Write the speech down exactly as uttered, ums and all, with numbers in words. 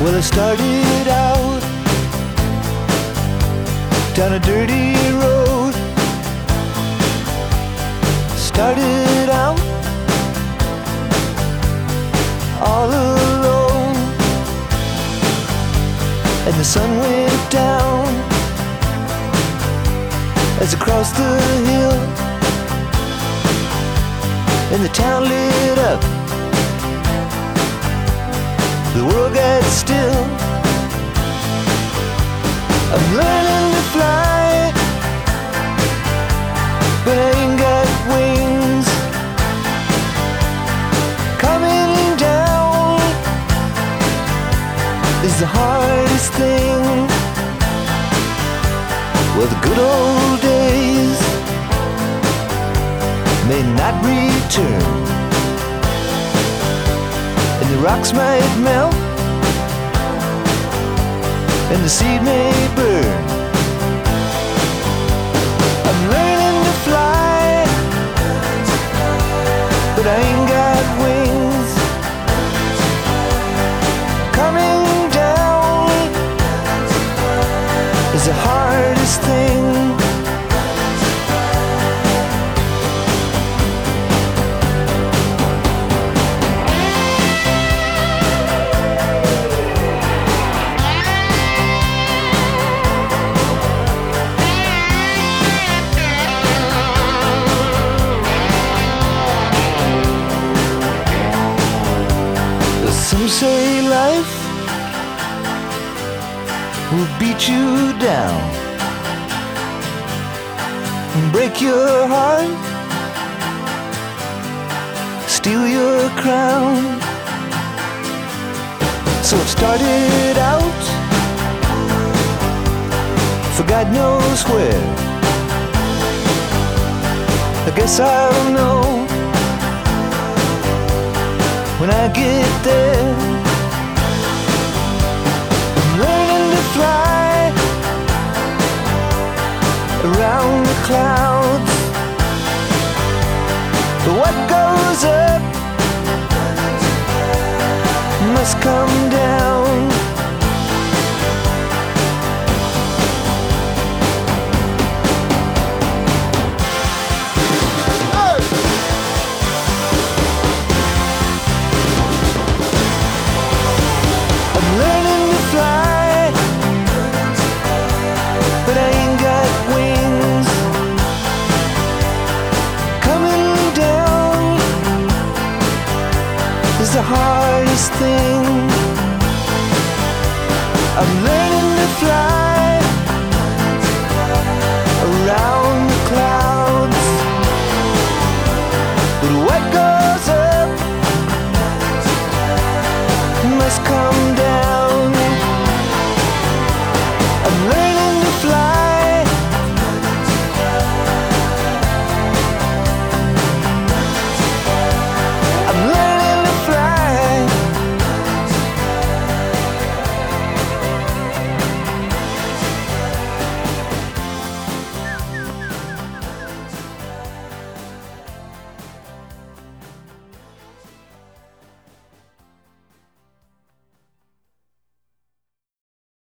Well, I started out down a dirty road. Started out all alone, and the sun went down as I crossed the hill, and the town lit up. The world got still. I'm learning to fly, but I ain't got wings. Coming down is the hardest thing. Well, the good old days may not return, and the rocks might melt, and the seed may burn. I'm learning to fly, but I ain't got wings. Coming down is the hardest thing. Some say life will beat you down and break your heart, steal your crown. So it started out for God knows where. I guess I'll know when I get there. I'm learning to fly around the clouds, but what goes up must come down. The hardest thing. I'm learning to fly around the clouds, but what goes up must come down.